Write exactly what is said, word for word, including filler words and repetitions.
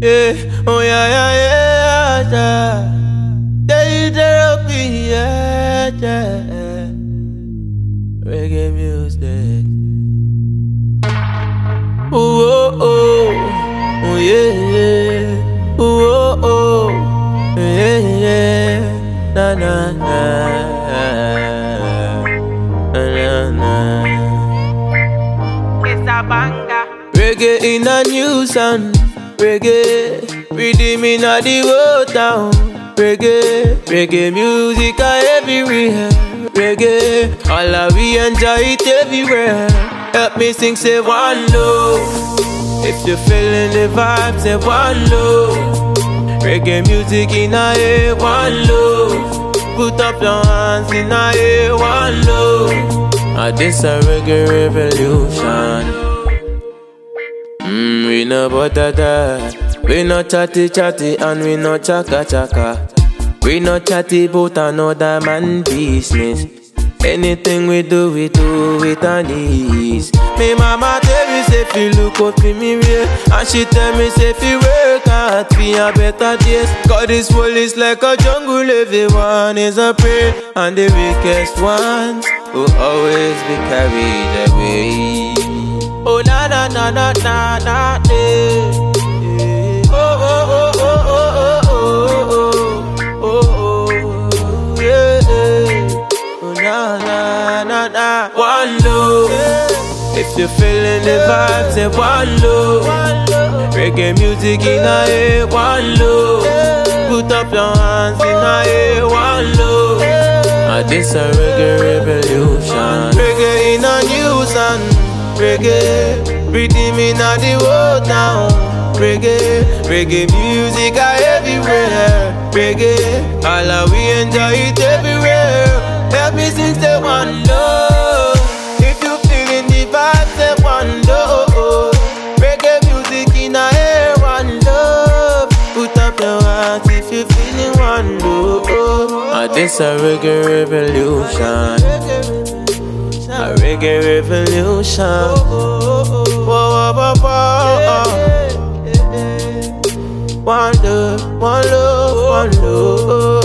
Yeah, oh yeah, yeah, yeah, yeah. Day therapy, yeah, yeah. Reggae music. Ooh, oh, oh, oh, yeah, yeah. Ooh, oh, oh, yeah, yeah. Na, na, na, na, na. It's a banger. Reggae in a new sound. Reggae, rhythm in a the whole town. Reggae, reggae music are everywhere. Reggae, all of we enjoy it everywhere. Help me sing, say one love. If you're feeling the vibe, say one love. Reggae music in a air, one love. Put up your hands in a air, one love. And this a reggae revolution. Mmm, we no bother, we no chatty chatty and we no chaka chaka. We no chatty about another man business. Anything we do, we do with an ease. Me mama tell me say fi look out for me real, and she tell me say fi work hard fi a better days. God this world is like a jungle, everyone is a prey, and the weakest ones will always be carried away. Oh na na na na na na eh. Oh oh oh oh oh oh oh oh oh yeah. Oh na na na na. One love. If you're feeling the vibe, say one love. Reggae music in a air, one love. Put up your hands in a air, one love. And this a reggae revolution. Reggae in a new sound. Reggae, rhythm in a the whole town. Reggae, reggae music are everywhere. Reggae, all of we enjoy it everywhere. Help me sing, say one love. If you feeling the vibe, say one love. Reggae music in a air, one love. Put up your hands if you feeling one love. And this a reggae revolution. A reggae revolution. Whoa, whoa, whoa, whoa. One love, one love, one love.